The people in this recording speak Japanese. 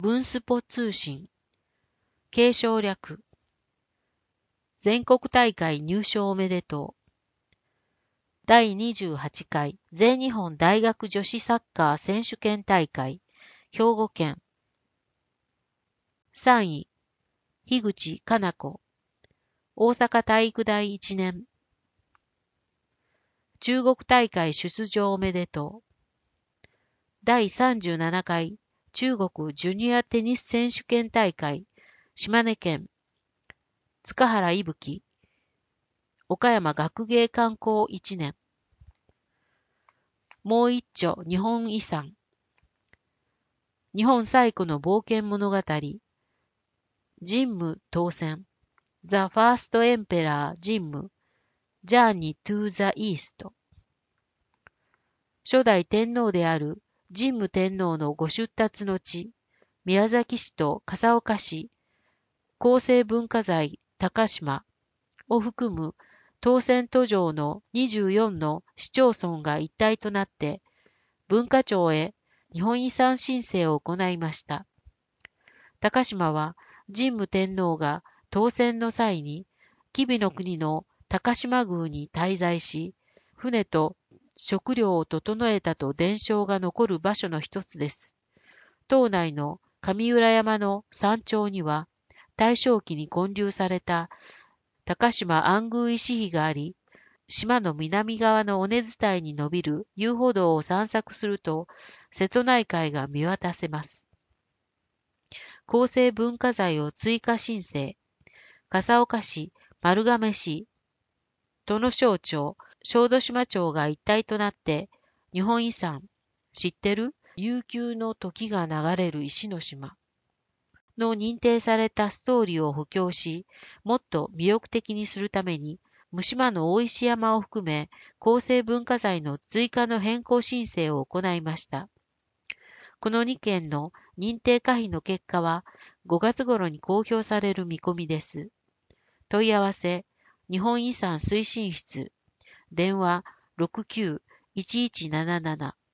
文スポ通信。継承略。全国大会入賞おめでとう。第28回全日本大学女子サッカー選手権大会、兵庫県。3位、樋口かな子。大阪体育大1年。中国大会出場おめでとう。第37回中国ジュニアテニス選手権大会、島根県。塚原いぶき。岡山学芸観光1年。もう一丁日本遺産。日本最古の冒険物語。神武当選。The First Emperor 神武。Journey to the East。初代天皇である神武天皇のご出立の地、宮崎市と笠岡市、厚生文化財高島を含む当選途上の24の市町村が一体となって文化庁へ日本遺産申請を行いました。高島は神武天皇が当選の際に吉備の国の高島宮に滞在し、船と食料を整えたと伝承が残る場所の一つです。島内の上浦山の山頂には大正期に建立された高島安宮石碑があり、島の南側の尾根伝いに伸びる遊歩道を散策すると、瀬戸内海が見渡せます。厚生文化財を追加申請、笠岡市、丸亀市、土野省庁、小豆島町が一体となって、日本遺産、知ってる？悠久の時が流れる石の島の認定されたストーリーを補強し、もっと魅力的にするために、無島の大石山を含め、厚生文化財の追加の変更申請を行いました。この2件の認定可否の結果は、5月頃に公表される見込みです。問い合わせ、日本遺産推進室、電話69-1177